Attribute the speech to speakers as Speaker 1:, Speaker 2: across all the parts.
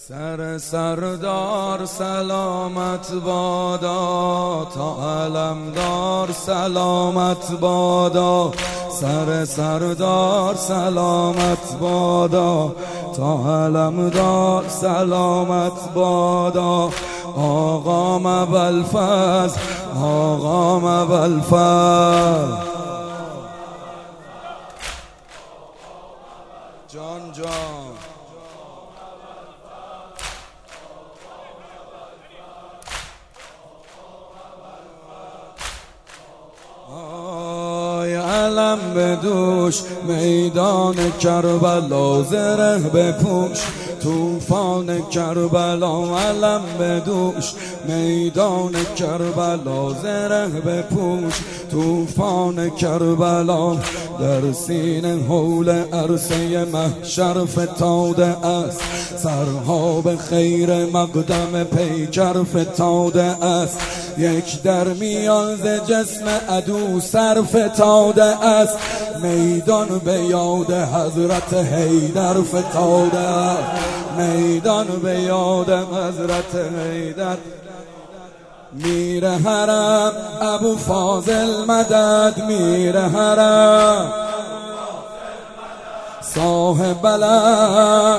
Speaker 1: سر سردار سلامت بادا، تا علمدار سلامت بادا. سر سردار سلامت بادا، تا علمدار سلامت بادا. آقام ابوالفضل، آقام ابوالفضل، جان جان. علم به دوش میدان کربلا، زره بپوش توفان کربلا. علم به دوش میدان کربلا، زره بپوش توفان کربلا. در سینه حول عرصه محشر فتاده است، سرها به خیر مقدم پیکر فتاده است. یک در میان ز جسم عدو سر فتاده است، میدان به یاد حضرت حیدر فتاده است. میدان به یاد حضرت حیدر. میر حرم ابوالفاضل مدد، میر حرم صاحب علم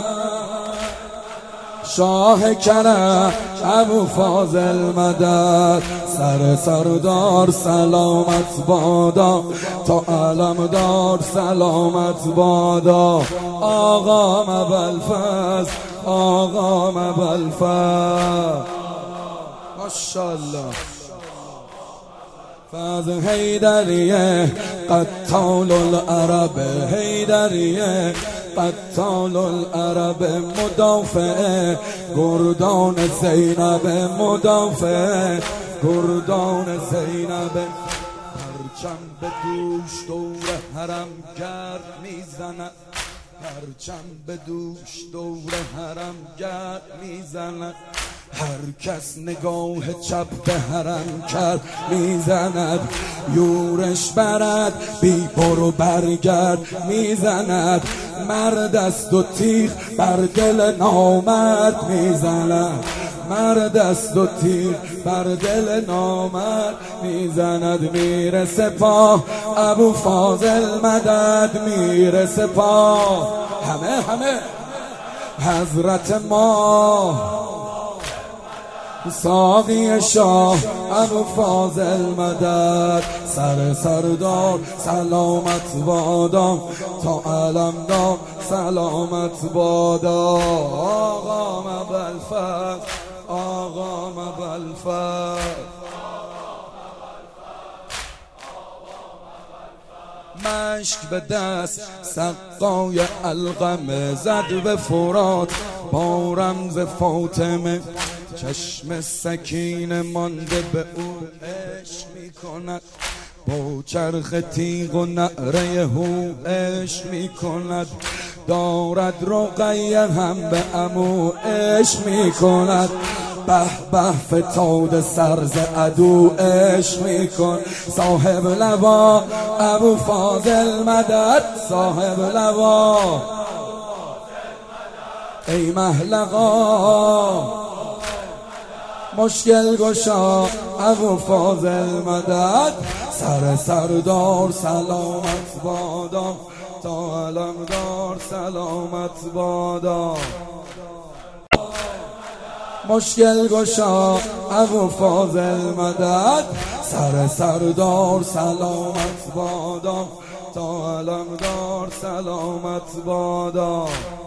Speaker 1: شاه کرم ابوالفاضل مدد. سر سردار سلامت بادا، تا علمدار سلامت بادا. آقام ابوالفضل، آقام ابوالفضل، ماشاءالله. فضل حیدریه قتال العرب، حیدریه قتال العرب. مدافع گردان زینب، مدافع گردان زینب. پرچم به دوش دور حرم گرد میزند، پرچم به دوش دور حرم گرد میزند. هر کس نگاه چپ به حرم کرد میزند، یورش برد بی برو برگرد میزند. مرد است و تیغ بر دل نامرد میزند، مرد است و تیغ بر دل نامرد میزند. میر سپاه ابوالفاضل مدد، میر سپاه. همه حضرت ما ساقی شاه ابوالفاضل مدد. سر سردار سلامت بادا، تا علمدار سلامت بادا. آقام ابوالفضل، آقام ابوالفضل. مشک به دست سقای علقمه، زد به فرات با رمز فاطمه. چشم سکینه مانده به او عشق میکند، با چرخ تیغ و نعره هو عشق میکند. دارد رقیه هم به عمو عشق میکند. به به فتاده سر ز عدو عشق میکن. صاحب لوا ابوالفاضل مدد، صاحب لوا ای محلقا مشکل گشا ابوالفاضل مدد. سر سردار سلامت بادا، تا علمدار سلامت بادا. مشکل گشا ابوالفاضل مدد. سر سردار سلامت بادا، تا علمدار سلامت بادا.